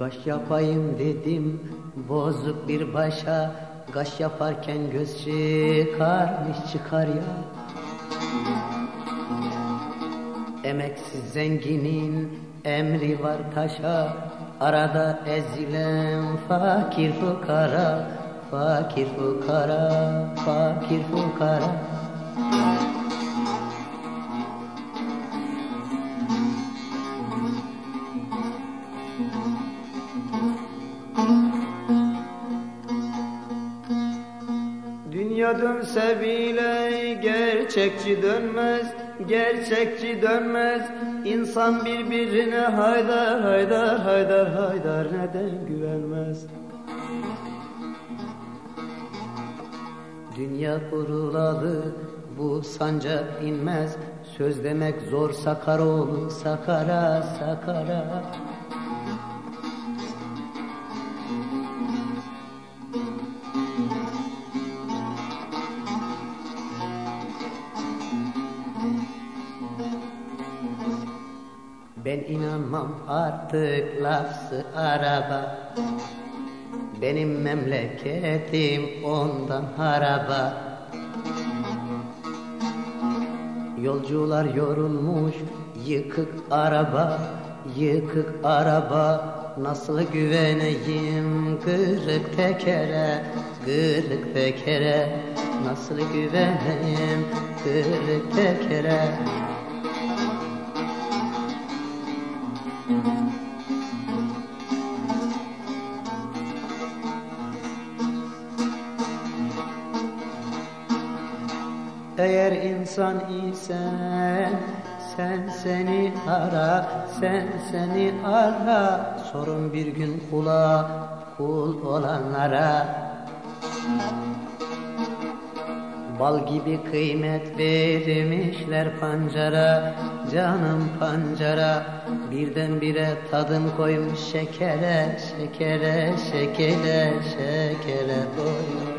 Kaş yapayım dedim bozuk bir başa, kaş yaparken göz çıkarmış çıkar ya. Emeksiz zenginin emri var taşa, arada ezilen fakir fukara, fakir fukara, fakir fukara. Dünya dönse bile gerçekçi dönmez, gerçekçi dönmez. İnsan birbirine haydar haydar haydar haydar neden güvenmez? Dünya kurulalı bu sancak inmez. Söz demek zor Sakaroğlu Sakara Sakara. Ben inanmam artık lafzı araba, benim memleketim ondan haraba. Yolcular yorulmuş, yıkık araba, yıkık araba. Nasıl güveneyim kırık tekere, kırık tekere. Nasıl güveneyim kırık tekere. Eğer insan isen sen seni ara, sen seni ara. Sorun bir gün kula kul olanlara. Bal gibi kıymet vermişler pancara, canım pancara. Birdenbire tadım koymuş şekere, şekere, şekere, şekere. Oy.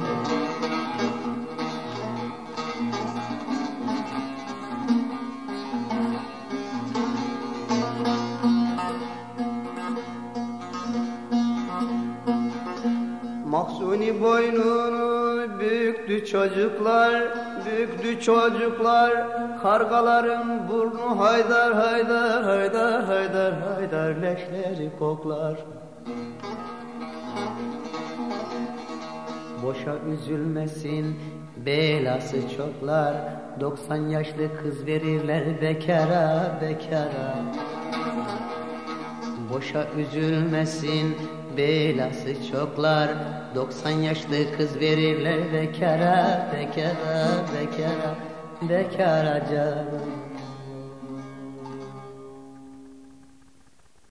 Mahzuni boynunu büktü çocuklar, büktü çocuklar. Kargaların burnu haydar haydar haydar haydar haydar leşleri koklar. Boşa üzülmesin belası çoklar. 90 yaşlı kız verirler bekara bekara. Boşa üzülmesin belası çoklar. 90 yaşlı kız verirler bekara bekara bekara bekara canım.